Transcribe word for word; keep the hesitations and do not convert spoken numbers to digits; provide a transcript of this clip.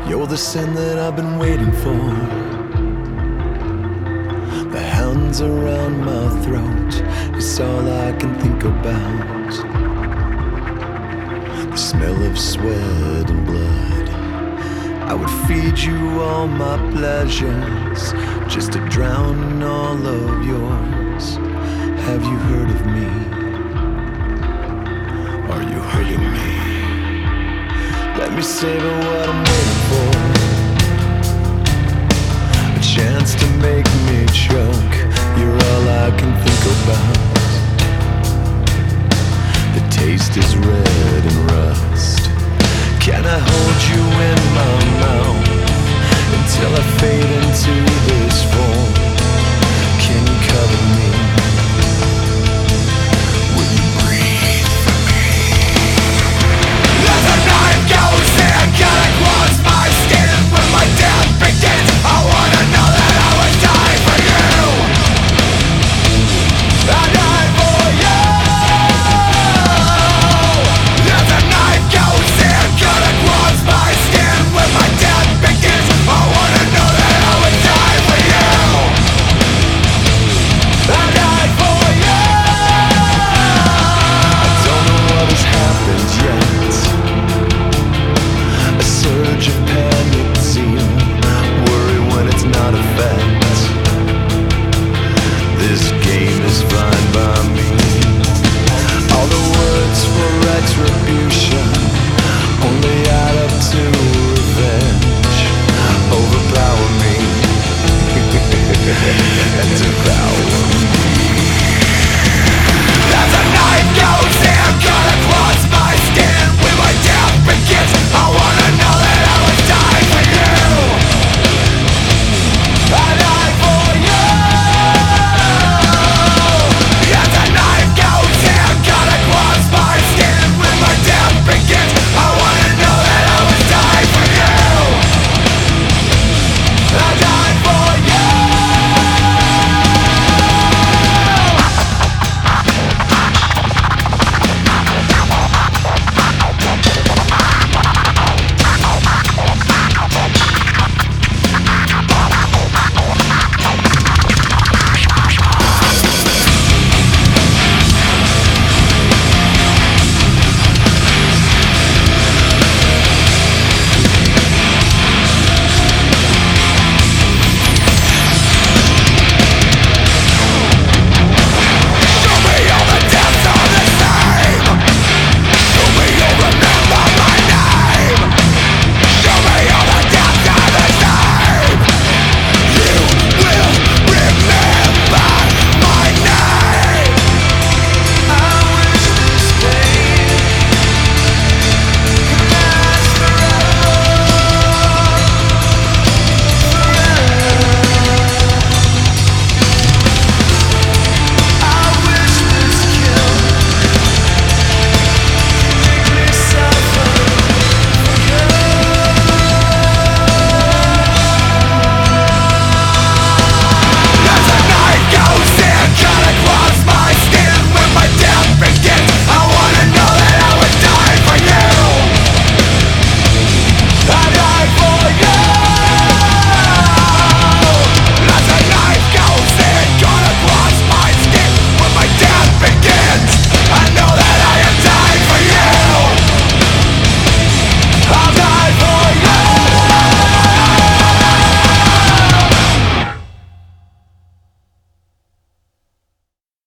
You're the sin that I've been waiting for. The hands around my throat is all I can think about. The smell of sweat and blood. I would feed you all my pleasures just to drown in all of yours. Have you heard of me? Are you hurting me? Let me savor what I'm waiting for. A chance to make me choke. You're all I can think about. The taste is red and rust. Can I hold you in my mouth until I fade into this form? Can you cover me? Will you breathe for me? As the night goes in, can I cross my skin? When my death begins, I wanna know that I would die for you. I die for you. As the night goes in, can I cross my skin? When my death begins, I wanna know that I would die for you. I die for you. I don't know what has happened yet. A surge of panic, zeal, worry when it's not a fact. This game is fine by me. All the words for retribution only add up to revenge. Overpower me and devour me.